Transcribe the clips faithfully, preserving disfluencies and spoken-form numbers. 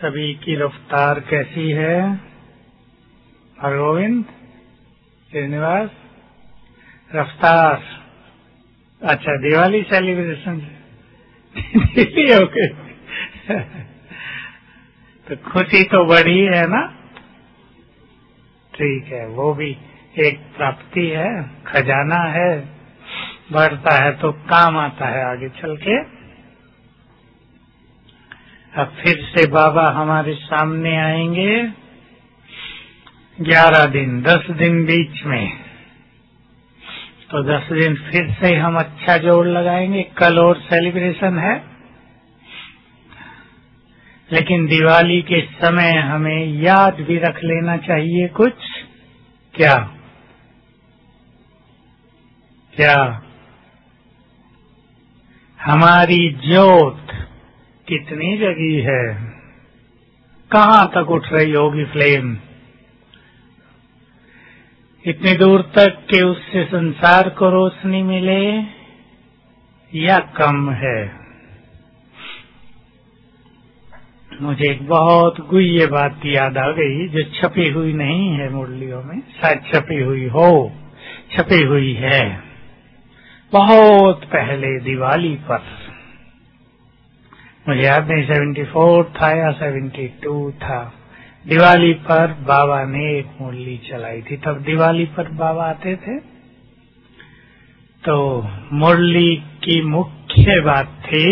सभी की रफ्तार कैसी है? हरगोविंद, श्रीनिवास, रफ्तार। अच्छा, दिवाली सेलिब्रेशन ओके। तो खुशी तो बड़ी है ना? ठीक है, वो भी एक प्राप्ति है, खजाना है, बढ़ता है तो काम आता है आगे चल के। अब फिर से बाबा हमारे सामने आएंगे। ग्यारह दिन, दस दिन बीच में, तो दस दिन फिर से हम अच्छा जोड़ लगाएंगे। कल और सेलिब्रेशन है, लेकिन दिवाली के समय हमें याद भी रख लेना चाहिए कुछ। क्या क्या हमारी ज्योत कितनी जगी है, कहाँ तक उठ रही होगी फ्लेम? इतनी दूर तक कि उससे संसार को रोशनी मिले, या कम है? मुझे एक बहुत गुह्य बात याद आ गई जो छपी हुई नहीं है मुरलियों में, शायद छपी हुई हो, छपी हुई है। बहुत पहले दिवाली पर, मुझे याद नहीं सेवेंटी फोर था या सेवेंटी टू था, दिवाली पर बाबा ने एक मुरली चलाई थी। तब दिवाली पर बाबा आते थे, तो मुरली की मुख्य बात थी,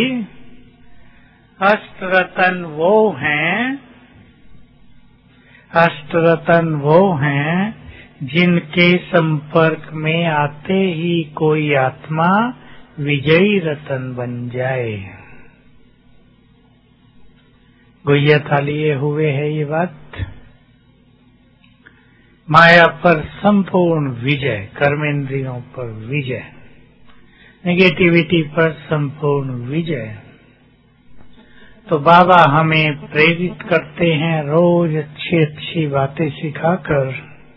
अष्टरतन वो हैं, अष्टरतन वो हैं जिनके संपर्क में आते ही कोई आत्मा विजयी रतन बन जाए। गुह्यता लिए हुए है ये बात। माया पर संपूर्ण विजय, कर्मेंद्रियों पर विजय, नेगेटिविटी पर संपूर्ण विजय। तो बाबा हमें प्रेरित करते हैं रोज अच्छी अच्छी बातें सिखाकर।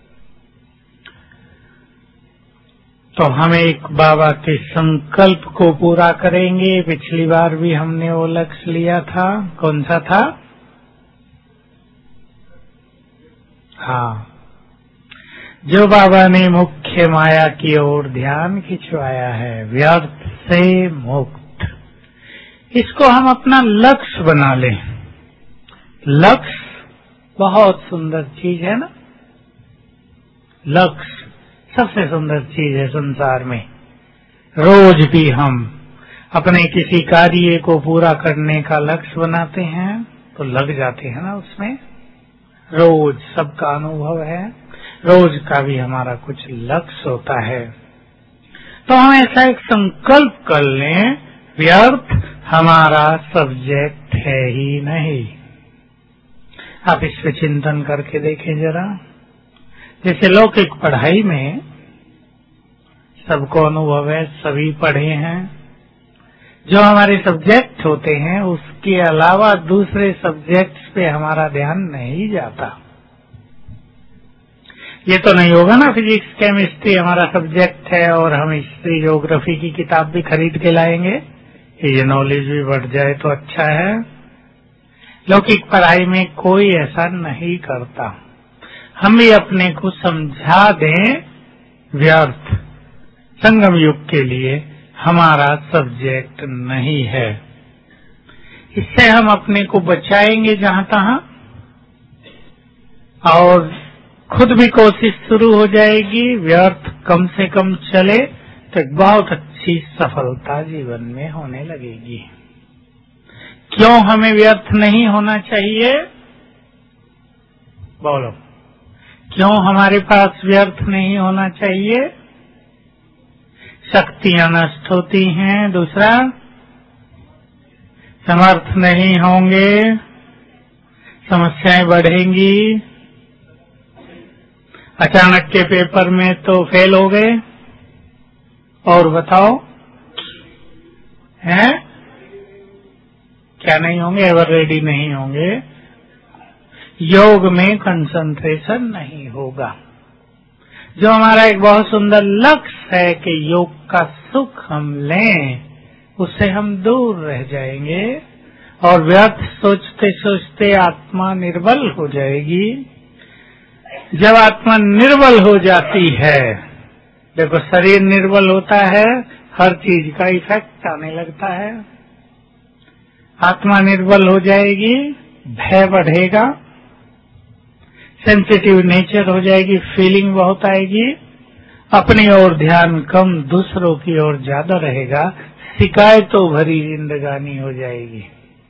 तो हम एक बाबा के संकल्प को पूरा करेंगे। पिछली बार भी हमने वो लक्ष्य लिया था, कौन सा था? हाँ, जो बाबा ने मुख्य माया की ओर ध्यान खिंचवाया है, व्यर्थ से मुक्त, इसको हम अपना लक्ष्य बना लें। लक्ष्य बहुत सुंदर चीज है ना? लक्ष्य सबसे सुंदर चीज है संसार में। रोज भी हम अपने किसी कार्य को पूरा करने का लक्ष्य बनाते हैं तो लग जाते हैं ना उसमें। रोज सबका अनुभव है, रोज का भी हमारा कुछ लक्ष्य होता है। तो हम ऐसा एक संकल्प कर लें, व्यर्थ हमारा सब्जेक्ट है ही नहीं। आप इस पे चिंतन करके देखें जरा। जैसे लौकिक पढ़ाई में सबको अनुभव है, सभी पढ़े हैं, जो हमारे सब्जेक्ट होते हैं उसके अलावा दूसरे सब्जेक्ट्स पे हमारा ध्यान नहीं जाता। ये तो नहीं होगा ना फिजिक्स केमिस्ट्री हमारा सब्जेक्ट है और हम हिस्ट्री ज्योग्राफी की किताब भी खरीद के लाएंगे, ये नॉलेज भी बढ़ जाए तो अच्छा है। लौकिक पढ़ाई में कोई ऐसा नहीं करता। हम भी अपने को समझा दें, व्यर्थ संगम युग के लिए हमारा सब्जेक्ट नहीं है। इससे हम अपने को बचाएंगे जहां तहां, और खुद भी कोशिश शुरू हो जाएगी, व्यर्थ कम से कम चले तो एक बहुत अच्छी सफलता जीवन में होने लगेगी। क्यों हमें व्यर्थ नहीं होना चाहिए? बोलो, क्यों हमारे पास व्यर्थ नहीं होना चाहिए? शक्तियां नष्ट होती हैं, दूसरा समर्थ नहीं होंगे, समस्याएं बढ़ेंगी, अचानक के पेपर में तो फेल हो गए, और बताओ हैं क्या नहीं होंगे? एवर रेडी नहीं होंगे, योग में कंसंट्रेशन नहीं होगा। जो हमारा एक बहुत सुंदर लक्ष्य है कि योग का सुख हम लें, उससे हम दूर रह जाएंगे और व्यर्थ सोचते सोचते आत्मा निर्बल हो जाएगी। जब आत्मा निर्बल हो जाती है, देखो शरीर निर्बल होता है, हर चीज का इफेक्ट आने लगता है। आत्मा निर्बल हो जाएगी, भय बढ़ेगा, सेंसिटिव नेचर हो जाएगी, फीलिंग बहुत आएगी, अपनी ओर ध्यान कम, दूसरों की ओर ज्यादा रहेगा, शिकायतों भरी जिंदगानी हो जाएगी।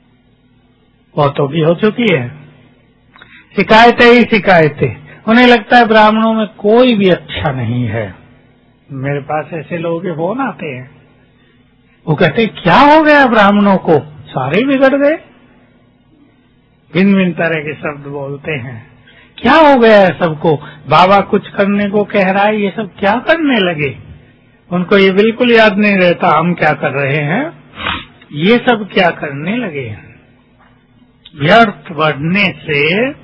बहुतों की हो चुकी है, शिकायतें ही शिकायतें। उन्हें लगता है ब्राह्मणों में कोई भी अच्छा नहीं है। मेरे पास ऐसे लोगों के फोन आते हैं, वो कहते हैं क्या हो गया ब्राह्मणों को, सारे बिगड़ गए। भिन्न भिन्न तरह के शब्द बोलते हैं, क्या हो गया है सबको, बाबा कुछ करने को कह रहा है, ये सब क्या करने लगे। उनको ये बिल्कुल याद नहीं रहता हम क्या कर रहे हैं, ये सब क्या करने लगे। व्यर्थ बढ़ने से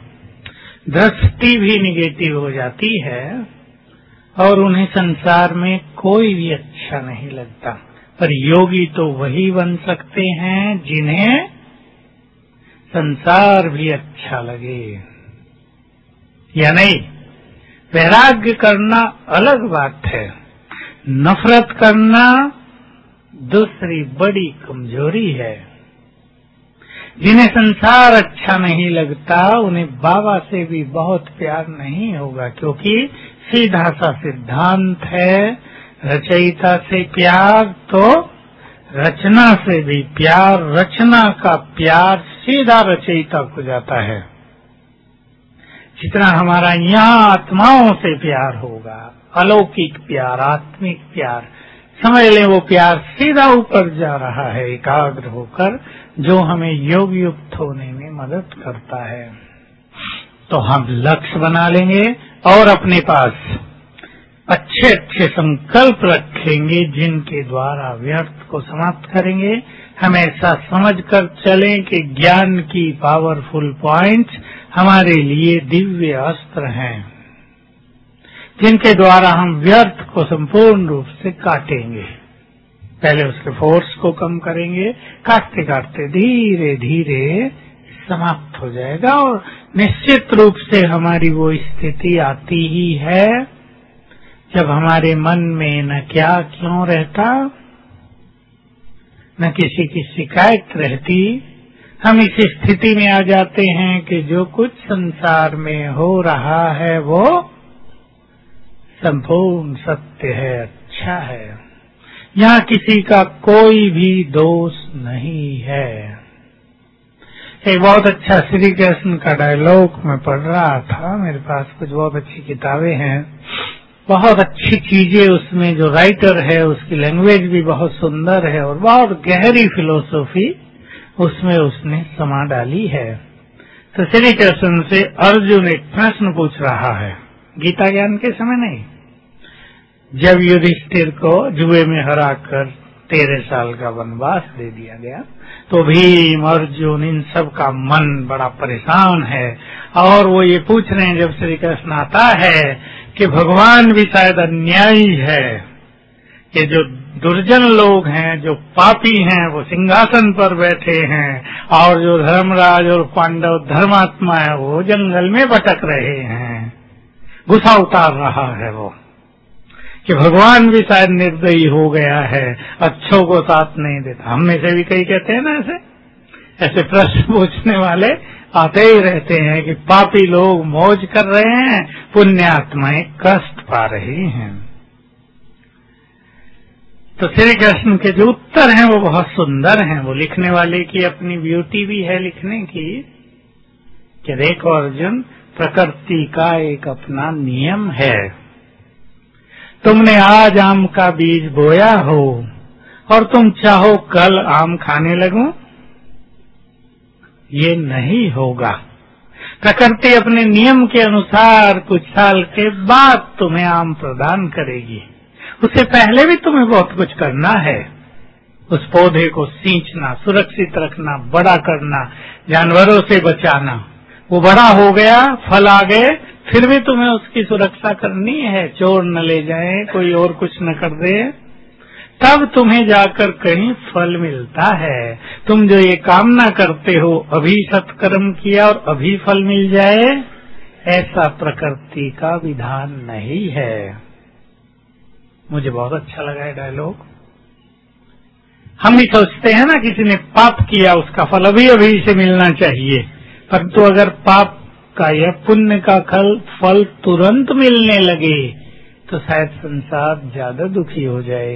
दृष्टि भी निगेटिव हो जाती है और उन्हें संसार में कोई भी अच्छा नहीं लगता। पर योगी तो वही बन सकते हैं जिन्हें संसार भी अच्छा लगे, या नहीं। वैराग्य करना अलग बात है, नफरत करना दूसरी बड़ी कमजोरी है। जिन्हें संसार अच्छा नहीं लगता उन्हें बाबा से भी बहुत प्यार नहीं होगा, क्योंकि सीधा सा सिद्धांत है, रचयिता से प्यार तो रचना से भी प्यार, रचना का प्यार सीधा रचयिता को जाता है। जितना हमारा यहाँ आत्माओं से प्यार होगा, अलौकिक प्यार, आत्मिक प्यार, समझ लें वो प्यार सीधा ऊपर जा रहा है एकाग्र होकर, जो हमें योग युक्त होने में मदद करता है। तो हम लक्ष्य बना लेंगे और अपने पास अच्छे अच्छे संकल्प रखेंगे जिनके द्वारा व्यर्थ को समाप्त करेंगे। हम ऐसा समझकर चलें कि ज्ञान की पावरफुल पॉइंट्स हमारे लिए दिव्य अस्त्र हैं, जिनके द्वारा हम व्यर्थ को संपूर्ण रूप से काटेंगे। पहले उसके फोर्स को कम करेंगे, काटते काटते धीरे धीरे समाप्त हो जाएगा और निश्चित रूप से हमारी वो स्थिति आती ही है जब हमारे मन में न क्या क्यों रहता, न किसी की शिकायत रहती। हम इस स्थिति में आ जाते हैं कि जो कुछ संसार में हो रहा है वो संपूर्ण सत्य है, अच्छा है, यहाँ किसी का कोई भी दोष नहीं है। एक बहुत अच्छा श्री कृष्ण का डायलॉग मैं पढ़ रहा था, मेरे पास कुछ बहुत अच्छी किताबें हैं, बहुत अच्छी चीजें उसमें, जो राइटर है उसकी लैंग्वेज भी बहुत सुंदर है और बहुत गहरी फिलोसॉफी उसमें उसने समा डाली है। तो श्री कृष्ण से अर्जुन एक प्रश्न पूछ रहा है, गीता ज्ञान के समय नहीं, जब युधिष्ठिर को जुए में हराकर तेरह साल का वनवास दे दिया गया, तो भीम अर्जुन इन सब का मन बड़ा परेशान है और वो ये पूछ रहे हैं, जब श्री कृष्ण आता है कि भगवान भी शायद अन्यायी है कि जो दुर्जन लोग हैं, जो पापी हैं, वो सिंहासन पर बैठे हैं और जो धर्मराज और पांडव धर्मात्मा है वो जंगल में भटक रहे हैं। गुस्सा उतार रहा है वो कि भगवान भी शायद निर्दयी हो गया है, अच्छों को साथ नहीं देता। हम में से भी कई कहते हैं ना, ऐसे ऐसे प्रश्न पूछने वाले आते ही रहते हैं कि पापी लोग मौज कर रहे हैं, पुण्य आत्माएं कष्ट पा रही हैं। तो श्री कृष्ण के जो उत्तर हैं वो बहुत सुंदर हैं। वो लिखने वाले की अपनी ब्यूटी भी है लिखने की कि देखो अर्जुन, प्रकृति का एक अपना नियम है। तुमने आज आम का बीज बोया हो और तुम चाहो कल आम खाने लगो, ये नहीं होगा। प्रकृति अपने नियम के अनुसार कुछ साल के बाद तुम्हें आम प्रदान करेगी, उससे पहले भी तुम्हें बहुत कुछ करना है। उस पौधे को सींचना, सुरक्षित रखना, बड़ा करना, जानवरों से बचाना। वो बड़ा हो गया, फल आ गए, फिर भी तुम्हें उसकी सुरक्षा करनी है, चोर न ले जाए, कोई और कुछ न कर दे। तब तुम्हें जाकर कहीं फल मिलता है। तुम जो ये कामना करते हो अभी सत्कर्म किया और अभी फल मिल जाए, ऐसा प्रकृति का विधान नहीं है। मुझे बहुत अच्छा लगा है डायलॉग। हम भी सोचते हैं ना, किसी ने पाप किया उसका फल अभी अभी से मिलना चाहिए, परंतु अगर पाप का या पुण्य का फल फल तुरंत मिलने लगे तो शायद संसार ज्यादा दुखी हो जाए।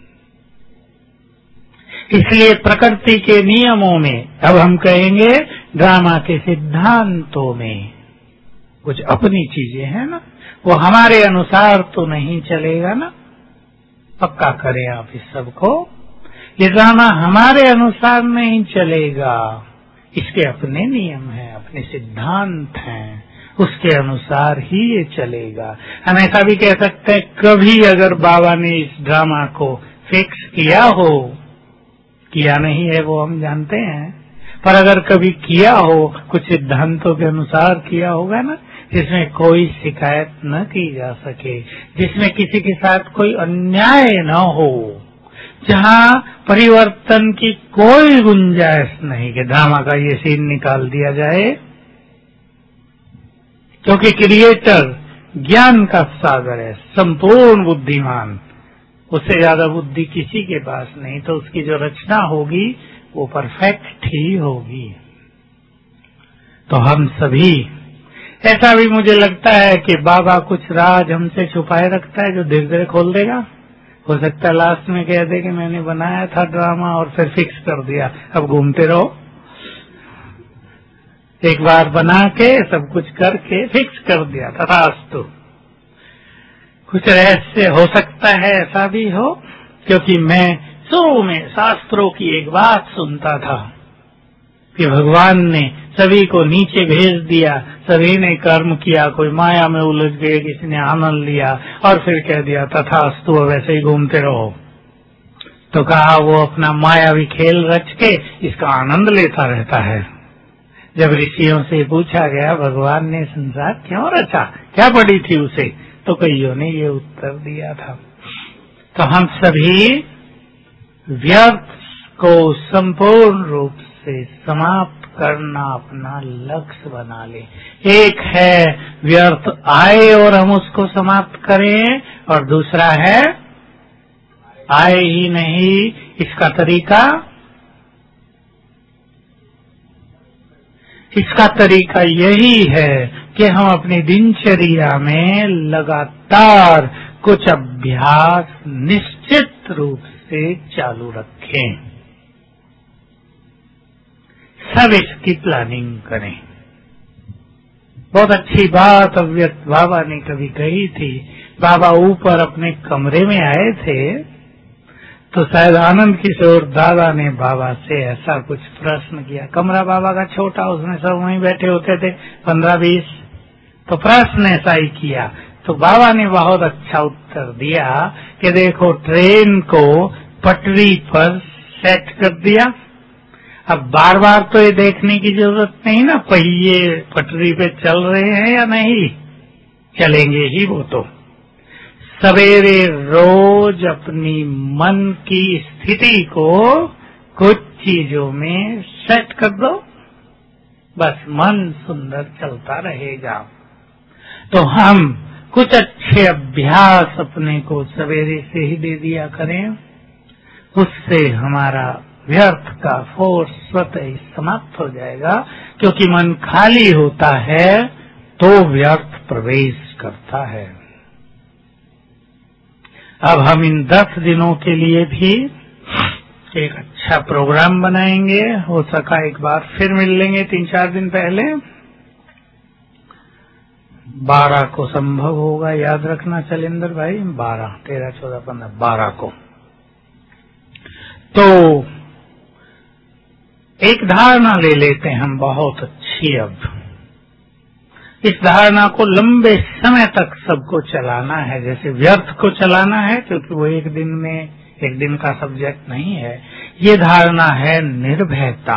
इसलिए प्रकृति के नियमों में, अब हम कहेंगे ड्रामा के सिद्धांतों में, कुछ अपनी चीजें हैं ना, वो हमारे अनुसार तो नहीं चलेगा ना। पक्का करें आप इस सबको, ये ड्रामा हमारे अनुसार नहीं चलेगा। इसके अपने नियम हैं, अपने सिद्धांत हैं, उसके अनुसार ही ये चलेगा। हम ऐसा भी कह सकते हैं, कभी अगर बाबा ने इस ड्रामा को फिक्स किया हो, किया नहीं है वो हम जानते हैं, पर अगर कभी किया हो, कुछ सिद्धांतों के अनुसार किया होगा ना, जिसमें कोई शिकायत न की जा सके, जिसमें किसी के साथ कोई अन्याय न हो, जहाँ परिवर्तन की कोई गुंजाइश नहीं कि ड्रामा का ये सीन निकाल दिया जाए, क्योंकि क्रिएटर ज्ञान का सागर है, संपूर्ण बुद्धिमान, उससे ज्यादा बुद्धि किसी के पास नहीं, तो उसकी जो रचना होगी वो परफेक्ट ही होगी। तो हम सभी, ऐसा भी मुझे लगता है कि बाबा कुछ राज हमसे छुपाए रखता है जो धीरे धीरे खोल देगा। हो सकता है लास्ट में कह दे कि मैंने बनाया था ड्रामा और फिर फिक्स कर दिया, अब घूमते रहो। एक बार बना के सब कुछ करके फिक्स कर दिया था, रास्तु कुछ रहस्य हो सकता है, ऐसा भी हो, क्योंकि मैं शुरू में शास्त्रों की एक बात सुनता था कि भगवान ने सभी को नीचे भेज दिया, सभी ने कर्म किया, कोई माया में उलझ गए, किसी ने आनंद लिया और फिर कह दिया तथास्तु वैसे ही घूमते रहो। तो कहा वो अपना मायावी खेल रच के इसका आनंद लेता रहता है। जब ऋषियों से पूछा गया भगवान ने संसार क्यों रचा, क्या पड़ी थी उसे, तो कईयों ने ये उत्तर दिया था। तो हम सभी व्यर्थ को संपूर्ण रूप से समाप्त करना अपना लक्ष्य बना ले। एक है व्यर्थ आए और हम उसको समाप्त करें, और दूसरा है आए ही नहीं। इसका तरीका इसका तरीका यही है कि हम अपनी दिनचर्या में लगातार कुछ अभ्यास निश्चित रूप से चालू रखें, सब इसकी प्लानिंग करें। बहुत अच्छी बात अव्यक्त बाबा ने कभी कही थी। बाबा ऊपर अपने कमरे में आए थे तो शायद आनंद किशोर दादा ने बाबा से ऐसा कुछ प्रश्न किया। कमरा बाबा का छोटा, उसमें सब वहीं बैठे होते थे, पंद्रह बीस। तो प्रश्न ऐसा ही किया, तो बाबा ने बहुत अच्छा उत्तर दिया कि देखो ट्रेन को पटरी पर सेट कर दिया, अब बार बार तो ये देखने की जरूरत नहीं ना पहिए पटरी पे चल रहे हैं या नहीं, चलेंगे ही वो तो। सवेरे रोज अपनी मन की स्थिति को कुछ चीजों में सेट कर दो, बस मन सुंदर चलता रहेगा। तो हम कुछ अच्छे अभ्यास अपने को सवेरे से ही दे दिया करें, उससे हमारा व्यर्थ का फोर्स स्वतः ही समाप्त हो जाएगा, क्योंकि मन खाली होता है तो व्यर्थ प्रवेश करता है। अब हम इन दस दिनों के लिए भी एक अच्छा प्रोग्राम बनाएंगे। हो सका एक बार फिर मिल लेंगे तीन चार दिन पहले, बारह को संभव होगा, याद रखना चलेंद्र भाई, बारह तेरह चौदह पंद्रह बारह को। तो एक धारणा ले लेते हैं हम बहुत अच्छी। अब इस धारणा को लंबे समय तक सबको चलाना है, जैसे व्यर्थ को चलाना है, क्योंकि वो एक दिन में एक दिन का सब्जेक्ट नहीं है। ये धारणा है निर्भयता।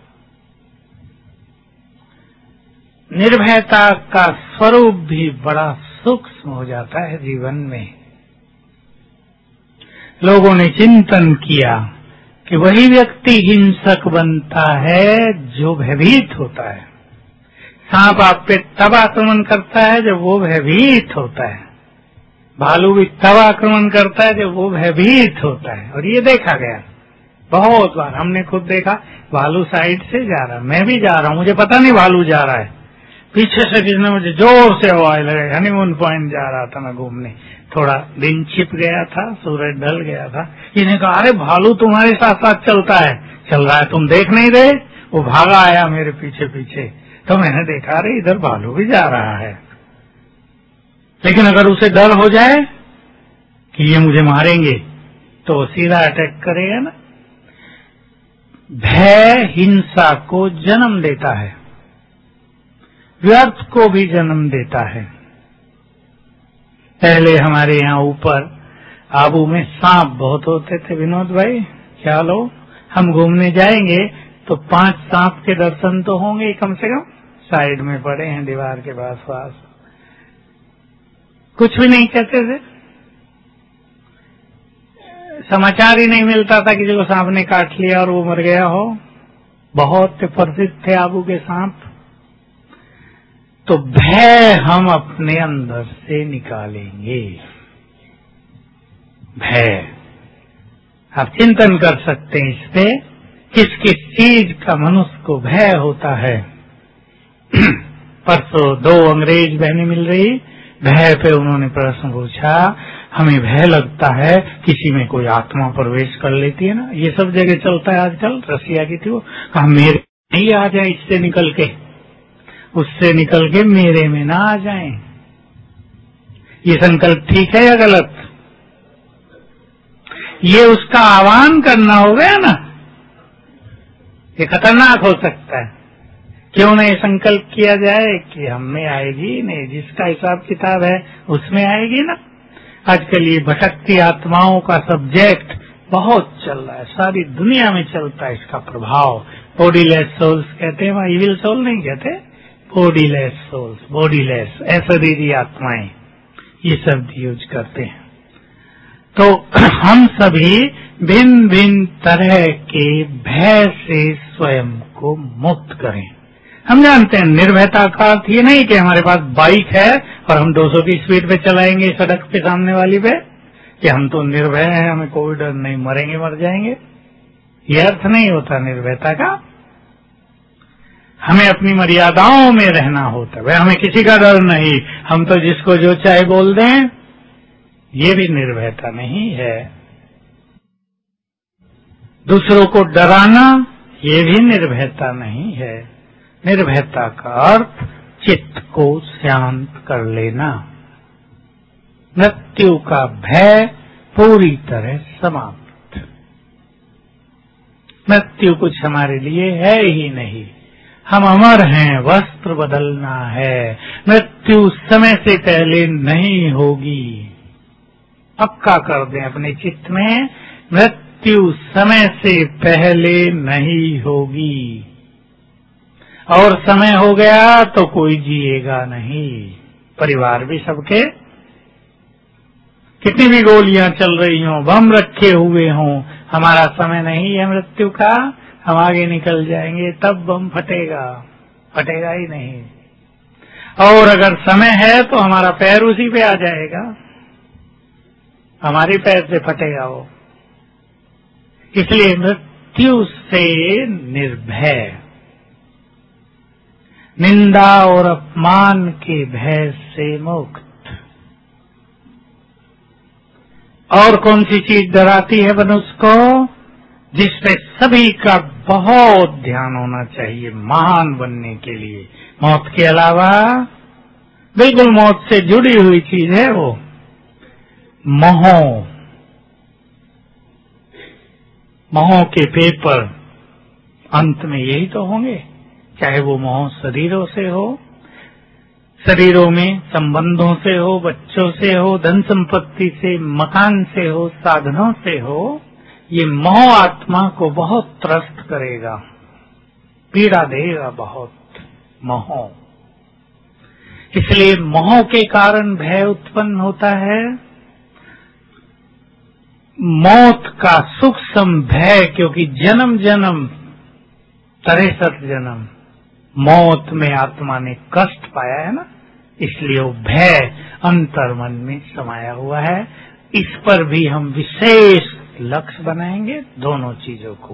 निर्भयता का स्वरूप भी बड़ा सूक्ष्म हो जाता है जीवन में। लोगों ने चिंतन किया कि वही व्यक्ति हिंसक बनता है जो भयभीत होता है। सांप आप पे तब आक्रमण करता है जब वो भयभीत होता है, भालू भी तब आक्रमण करता है जब वो भयभीत होता है। और ये देखा गया बहुत बार, हमने खुद देखा भालू साइड से जा रहा है, मैं भी जा रहा हूँ, मुझे पता नहीं भालू जा रहा है, पीछे से किसने मुझे जोर से आवाज लगाई। हनीमून पॉइंट जा रहा था मैं घूमने, थोड़ा दिन छिप गया था, सूरज ढल गया था। इन्हें कहा अरे भालू तुम्हारे साथ साथ चलता है, चल रहा है, तुम देख नहीं रहे? वो भागा आया मेरे पीछे पीछे, तो मैंने देखा अरे इधर भालू भी जा रहा है। लेकिन अगर उसे डर हो जाए कि ये मुझे मारेंगे तो सीधा अटैक करेगा ना। भय हिंसा को जन्म देता है, व्यर्थ को भी जन्म देता है। पहले हमारे यहाँ ऊपर आबू में सांप बहुत होते थे विनोद भाई, ख्याल हो? हम घूमने जाएंगे तो पांच सांप के दर्शन तो होंगे कम से कम, साइड में पड़े हैं दीवार के पास पास, कुछ भी नहीं कहते थे, समाचार ही नहीं मिलता था किसी को सांप ने काट लिया और वो मर गया हो। बहुत प्रसिद्ध थे आबू के सांप। तो भय हम अपने अंदर से निकालेंगे। भय आप चिंतन कर सकते हैं इस पे, किस किस चीज का मनुष्य को भय होता है। परसों दो अंग्रेज बहनें मिल रही, भय पे उन्होंने प्रश्न पूछा, हमें भय लगता है किसी में कोई आत्मा प्रवेश कर लेती है ना, ये सब जगह चलता है आजकल। रसिया की थी वो, कहा मेरे नहीं आ जाए इससे निकल के, उससे निकल के मेरे में ना आ जाएं। ये संकल्प ठीक है या गलत? ये उसका आह्वान करना हो गया ना, ये खतरनाक हो सकता है। क्यों नहीं संकल्प किया जाए कि हम में आएगी नहीं, जिसका हिसाब किताब है उसमें आएगी ना। आजकल ये भटकती आत्माओं का सब्जेक्ट बहुत चल रहा है, सारी दुनिया में चलता है इसका प्रभाव। बॉडीलेस सोल्स कहते हैं, वहाँ इविल सोल नहीं कहते, बॉडीलेस सोल्स, बॉडीलेस अशरीरी आत्माएं, ये शब्द यूज करते हैं। तो हम सभी भिन्न भिन्न तरह के भय से स्वयं को मुक्त करें। हम जानते हैं निर्भयता का अर्थ ये नहीं कि हमारे पास बाइक है और हम दो सौ की स्पीड पे चलाएंगे सड़क पे सामने वाली पे, कि हम तो निर्भय हैं, हमें कोई डर नहीं, मरेंगे मर जाएंगे। ये अर्थ नहीं होता निर्भयता का। हमें अपनी मर्यादाओं में रहना होता है, हमें किसी का डर नहीं, हम तो जिसको जो चाहे बोल दें, ये भी निर्भयता नहीं है। दूसरों को डराना ये भी निर्भयता नहीं है। निर्भयता का अर्थ चित्त को शांत कर लेना, मृत्यु का भय पूरी तरह समाप्त। मृत्यु कुछ हमारे लिए है ही नहीं, हम अमर हैं, वस्त्र बदलना है। मृत्यु समय से पहले नहीं होगी, पक्का कर दें अपने चित्त में, मृत्यु समय से पहले नहीं होगी। और समय हो गया तो कोई जिएगा नहीं, परिवार भी सबके, कितनी भी गोलियां चल रही हों, बम रखे हुए हों, हमारा समय नहीं है मृत्यु का, हम आगे निकल जाएंगे तब बम फटेगा, फटेगा ही नहीं। और अगर समय है तो हमारा पैर उसी पे आ जाएगा, हमारे पैर से फटेगा वो। इसलिए मृत्यु से निर्भय, निंदा और अपमान के भय से मुक्त। और कौन सी चीज डराती है मनुष्य को? जिसपे सभी का बहुत ध्यान होना चाहिए महान बनने के लिए। मौत के अलावा बिल्कुल मौत से जुड़ी हुई चीज है वो मोह। मोह के पेपर अंत में यही तो होंगे, चाहे वो मोह शरीरों से हो, शरीरों में संबंधों से हो, बच्चों से हो, धन संपत्ति से, मकान से हो, साधनों से हो। ये मोह आत्मा को बहुत त्रस्त करेगा, पीड़ा देगा बहुत मोह। इसलिए मोह के कारण भय उत्पन्न होता है। मौत का सूक्ष्म भय, क्योंकि जन्म जन्म तिरसठ जन्म मौत में आत्मा ने कष्ट पाया है ना, इसलिए वो भय अंतर्मन में समाया हुआ है। इस पर भी हम विशेष लक्ष्य बनाएंगे दोनों चीजों को।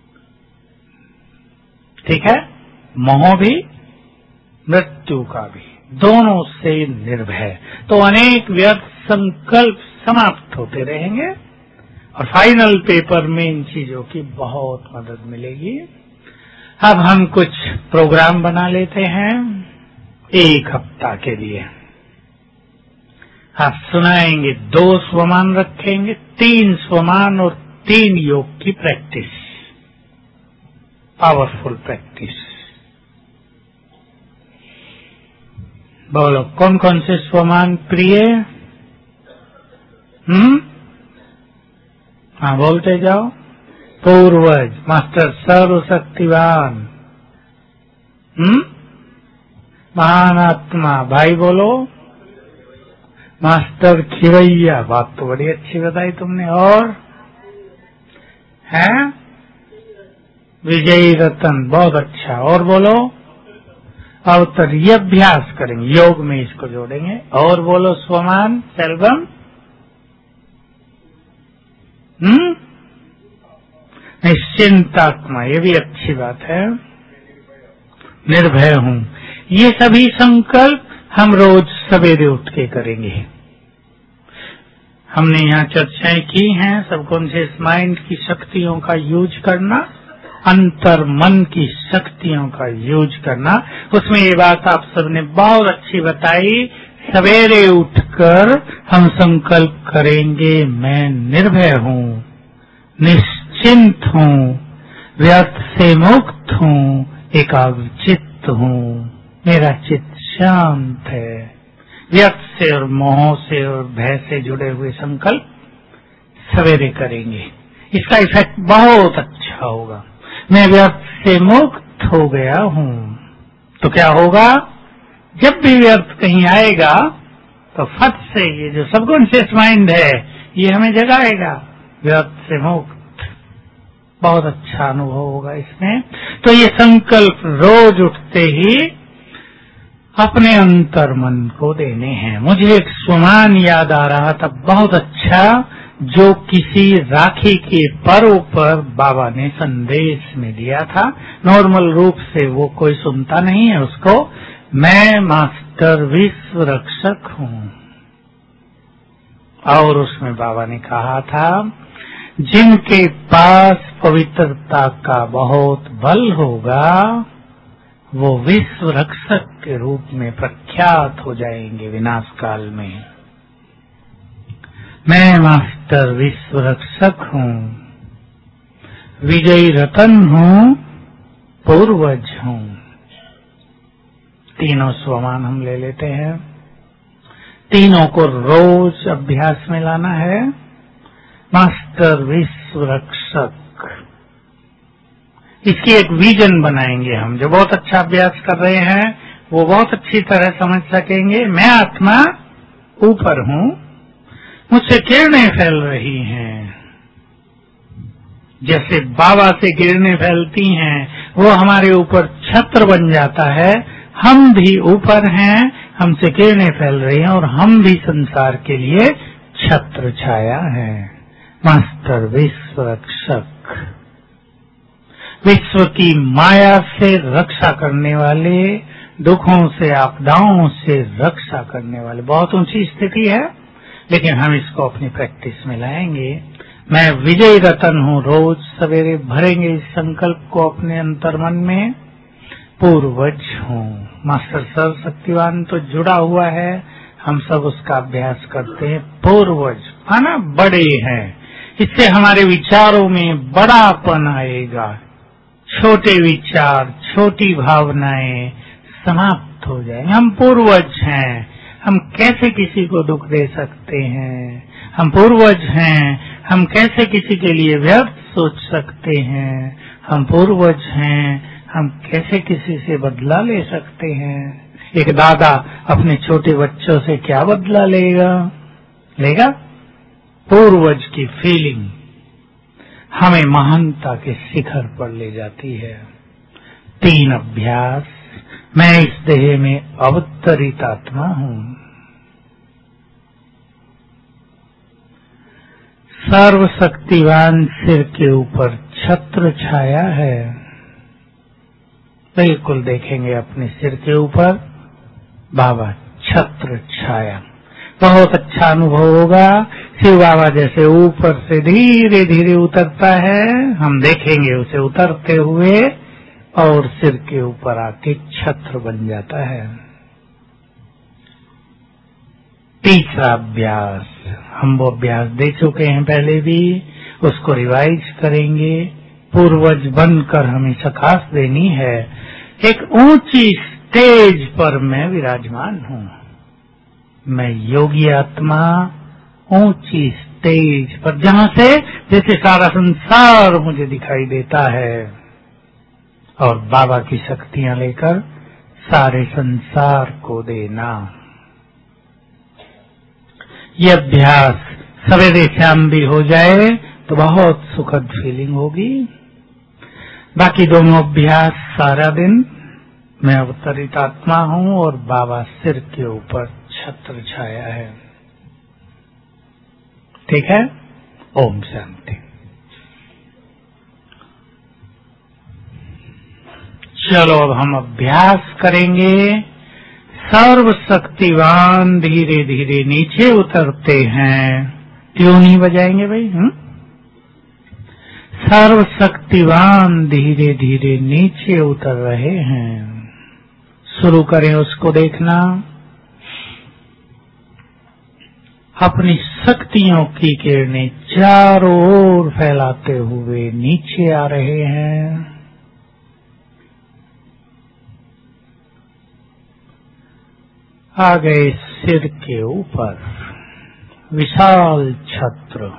ठीक है, मोह भी मृत्यु का भी, दोनों से निर्भय। तो अनेक व्यर्थ संकल्प समाप्त होते रहेंगे और फाइनल पेपर में इन चीजों की बहुत मदद मिलेगी। अब हम कुछ प्रोग्राम बना लेते हैं एक हफ्ता के लिए। आप सुनाएंगे, दो स्वमान रखेंगे, तीन स्वमान और तीन योग की प्रैक्टिस, पावरफुल प्रैक्टिस। बोलो कौन कौन से स्वमान प्रिय? हम्म हाँ, बोलते जाओ। पूर्वज, मास्टर सर्वशक्तिवान, हम्म महान आत्मा, भाई बोलो मास्टर खिवैया। बात तो बड़ी अच्छी बताई तुमने। और है विजयी रतन, बहुत अच्छा। और बोलो अवतर, ये अभ्यास करेंगे, योग में इसको जोड़ेंगे। और बोलो स्वमान सेल्वम, हम्म निश्चिंतात्मा, ये भी अच्छी बात है। निर्भय हूँ, ये सभी संकल्प हम रोज सवेरे उठ के करेंगे। हमने यहाँ चर्चाएं की हैं सबकॉन्शियस माइंड की शक्तियों का यूज करना, अंतर मन की शक्तियों का यूज करना। उसमें ये बात आप सबने बहुत अच्छी बताई, सवेरे उठकर हम संकल्प करेंगे, मैं निर्भय हूँ, निश्चिंत हूँ, व्यर्थ से मुक्त हूँ, एकाग्रचित्त हूँ, मेरा चित्त शांत है। व्यर्थ से और मोह से और भय से जुड़े हुए संकल्प सवेरे करेंगे, इसका इफेक्ट बहुत अच्छा होगा। मैं व्यर्थ से मुक्त हो गया हूँ, तो क्या होगा, जब भी व्यर्थ कहीं आएगा तो फट से ये जो सबकॉन्शियस माइंड है ये हमें जगाएगा, व्यर्थ से मुक्त। बहुत अच्छा अनुभव होगा इसमें। तो ये संकल्प रोज उठते ही अपने अंतर मन को देने हैं। मुझे एक स्वमान याद आ रहा था, बहुत अच्छा, जो किसी राखी के पर्व पर बाबा ने संदेश में दिया था। नॉर्मल रूप से वो कोई सुनता नहीं है उसको। मैं मास्टर विश्व रक्षक हूँ, और उसमें बाबा ने कहा था, जिनके पास पवित्रता का बहुत बल होगा वो विश्व रक्षक के रूप में प्रख्यात हो जाएंगे विनाश काल में। मैं मास्टर विश्व रक्षक हूँ, विजयी रतन हूँ, पूर्वज हूँ। तीनों स्वमान हम ले लेते हैं, तीनों को रोज अभ्यास में लाना है। मास्टर विश्व रक्षक, इसकी एक विजन बनाएंगे हम। जो बहुत अच्छा अभ्यास कर रहे हैं वो बहुत अच्छी तरह समझ सकेंगे। मैं आत्मा ऊपर हूँ, मुझसे किरणें फैल रही हैं, जैसे बाबा से किरणें फैलती हैं, वो हमारे ऊपर छत्र बन जाता है। हम भी ऊपर हैं, हमसे किरणें फैल रही हैं और हम भी संसार के लिए छत्र छाया है। मास्टर विश्व रक्षक, विश्व की माया से रक्षा करने वाले, दुखों से आपदाओं से रक्षा करने वाले। बहुत ऊंची स्थिति है, लेकिन हम इसको अपनी प्रैक्टिस में लाएंगे। मैं विजय रतन हूँ, रोज सवेरे भरेंगे इस संकल्प को अपने अंतर्मन में। पूर्वज हूँ, मास्टर सर्वशक्तिवान तो जुड़ा हुआ है, हम सब उसका अभ्यास करते हैं। पूर्वज माना बड़े हैं, इससे हमारे विचारों में बड़ापन आएगा। छोटे विचार, छोटी भावनाएं समाप्त हो जाएंगे। हम पूर्वज हैं, हम कैसे किसी को दुख दे सकते हैं। हम पूर्वज हैं, हम कैसे किसी के लिए व्यर्थ सोच सकते हैं। हम पूर्वज हैं, हम कैसे किसी से बदला ले सकते हैं। एक दादा अपने छोटे बच्चों से क्या बदला लेगा लेगा पूर्वज की फीलिंग हमें महानता के शिखर पर ले जाती है। तीन अभ्यास। मैं इस देह में अवतरित आत्मा हूं। सर्वशक्तिवान सिर के ऊपर छत्र छाया है। बिल्कुल देखेंगे अपने सिर के ऊपर बाबा छत्र छाया। बहुत अच्छा अनुभव होगा। शिव बाबा जैसे ऊपर से धीरे धीरे उतरता है, हम देखेंगे उसे उतरते हुए और सिर के ऊपर आके छत्र बन जाता है। तीसरा अभ्यास, हम वो अभ्यास दे चुके हैं पहले भी, उसको रिवाइज करेंगे। पूर्वज बनकर हमें सखास देनी है। एक ऊंची स्टेज पर मैं विराजमान हूं। मैं योगी आत्मा ऊंची स्टेज पर, जहां से जैसे सारा संसार मुझे दिखाई देता है, और बाबा की शक्तियां लेकर सारे संसार को देना। ये अभ्यास सवेरे शाम भी हो जाए तो बहुत सुखद फीलिंग होगी। बाकी दोनों अभ्यास सारा दिन मैं अवतरित आत्मा हूं और बाबा सिर के ऊपर छत्र छाया है। ठीक है। ओम शांति। चलो अब हम अभ्यास करेंगे। सर्वशक्तिवान धीरे धीरे नीचे उतरते हैं। क्यों नहीं बजाएंगे भाई? हम सर्वशक्तिवान धीरे धीरे नीचे उतर रहे हैं। शुरू करें उसको देखना। अपनी शक्तियों की किरणें चारों ओर फैलाते हुए नीचे आ रहे हैं। आ गए सिर के ऊपर विशाल छत्र।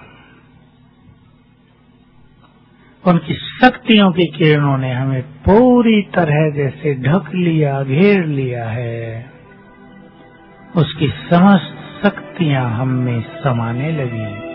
उनकी शक्तियों की किरणों ने हमें पूरी तरह जैसे ढक लिया, घेर लिया है। उसकी समस्त शक्तियां हम में समाने लगी।